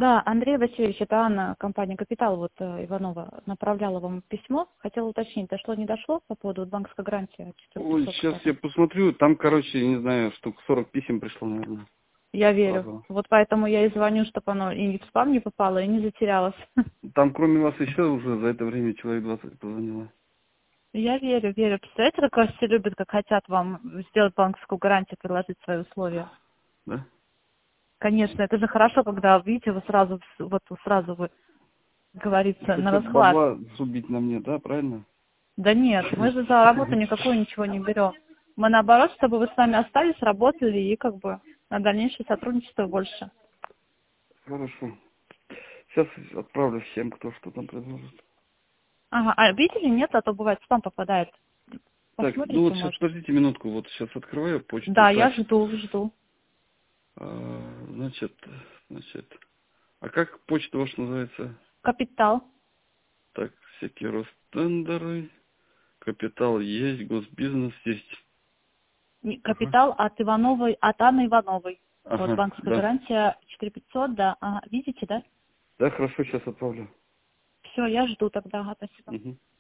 Да, Андрей Васильевич, это Анна, компания «Капитал», вот Иванова направляла вам письмо. Хотела уточнить, дошло, не дошло по поводу банковской гарантии? Ой, 4500, сейчас которая. я посмотрю, там, короче, не знаю, штук 40 писем пришло, наверное, Я верю. сразу. Вот поэтому я и звоню, чтобы оно и в спам не попало, и не затерялось. Там, кроме вас, еще уже за это время человек 20 позвонило. Я верю, верю. Представляете, как вас все любят, как хотят вам сделать банковскую гарантию, предложить свои условия? Да? Конечно, это же хорошо, когда, видите, вы сразу, вот сразу вы, говорится, на Хотят расхват. бабла срубить на мне, да, правильно? Да нет, мы же за работу никакую ничего не берем. Мы наоборот, чтобы вы с нами остались, работали и как бы на дальнейшее сотрудничество больше. Хорошо. Сейчас отправлю всем, кто что там предложит. Ага, а видели, нет, а то бывает спам попадает. Так, ну вот Посмотрите, сейчас, может. подождите минутку, вот сейчас открываю почту. Да, я Так, жду. значит, а как почта ваша называется? Капитал. Так, всякие Ростендеры, Капитал есть, Госбизнес есть. Ага, Капитал от Ивановой, от Анны Ивановой. Вот ага, банковская да. гарантия 4500, да. Ага, видите, да? Да, хорошо, сейчас отправлю. Все, я жду тогда. Ага, спасибо. Угу.